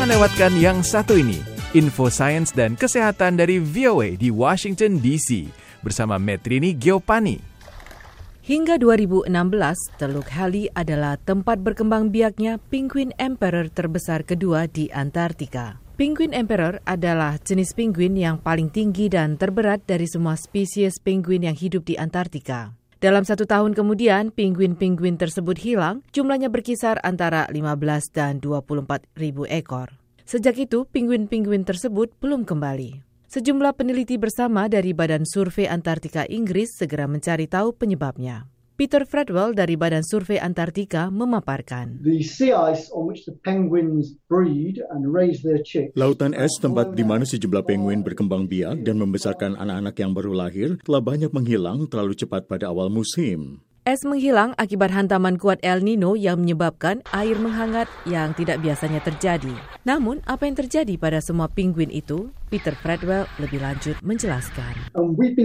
Jangan lewatkan yang satu ini, info sains dan kesehatan dari VOA di Washington DC bersama Metrini Giopani. Hingga 2016, Teluk Halley adalah tempat berkembang biaknya penguin emperor terbesar kedua di Antartika. Penguin emperor adalah jenis penguin yang paling tinggi dan terberat dari semua spesies penguin yang hidup di Antartika. Dalam 1 tahun kemudian, penguin-penguin tersebut hilang, jumlahnya berkisar antara 15 dan 24 ribu ekor. Sejak itu, penguin-penguin tersebut belum kembali. Sejumlah peneliti bersama dari Badan Survei Antartika Inggris segera mencari tahu penyebabnya. Peter Fredwell dari Badan Survei Antartika memaparkan. Lautan es, tempat di mana sejumlah penguin berkembang biak dan membesarkan anak-anak yang baru lahir, telah banyak menghilang terlalu cepat pada awal musim. Es menghilang akibat hantaman kuat El Nino yang menyebabkan air menghangat yang tidak biasanya terjadi. Namun, apa yang terjadi pada semua penguin itu? Peter Fredwell lebih lanjut menjelaskan.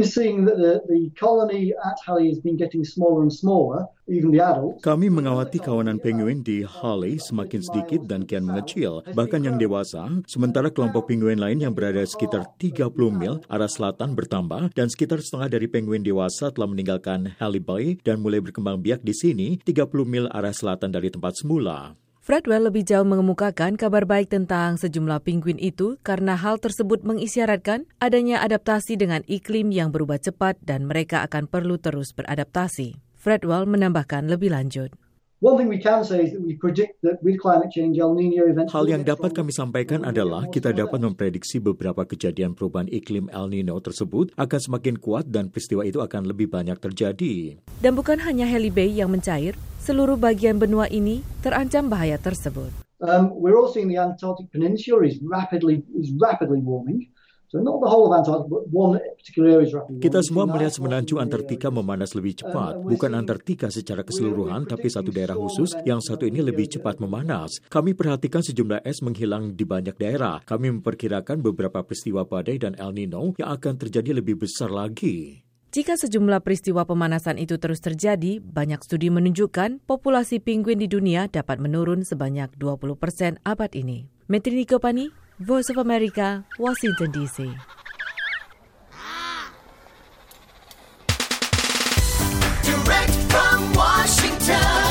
Kami mengawati kawanan penguin di Halley semakin sedikit dan kian mengecil, bahkan yang dewasa, sementara kelompok penguin lain yang berada sekitar 30 mil arah selatan bertambah dan sekitar setengah dari penguin dewasa telah meninggalkan Halley Bay dan mulai berkembang biak di sini 30 mil arah selatan dari tempat semula. Fredwell lebih jauh mengemukakan kabar baik tentang sejumlah penguin itu karena hal tersebut mengisyaratkan adanya adaptasi dengan iklim yang berubah cepat dan mereka akan perlu terus beradaptasi. Fredwell menambahkan lebih lanjut. Hal yang dapat kami sampaikan adalah kita dapat memprediksi beberapa kejadian perubahan iklim El Nino tersebut akan semakin kuat dan peristiwa itu akan lebih banyak terjadi. Dan bukan hanya Halley Bay yang mencair, seluruh bagian benua ini terancam bahaya tersebut. We're all seeing the Antarctic Peninsula is rapidly warming. So not the whole of Antarctica, but one particular area is rapidly warming. Kita semua melihat semenanjung Antartika memanas lebih cepat. Bukan Antartika secara keseluruhan, tapi satu daerah khusus yang satu ini lebih cepat memanas. Kami perhatikan sejumlah es menghilang di banyak daerah. Kami memperkirakan beberapa peristiwa badai dan El Nino yang akan terjadi lebih besar lagi. Jika sejumlah peristiwa pemanasan itu terus terjadi, banyak studi menunjukkan populasi penguin di dunia dapat menurun sebanyak 20% abad ini. Metrini Giopani, Voice of America, Washington DC. Direct from Washington.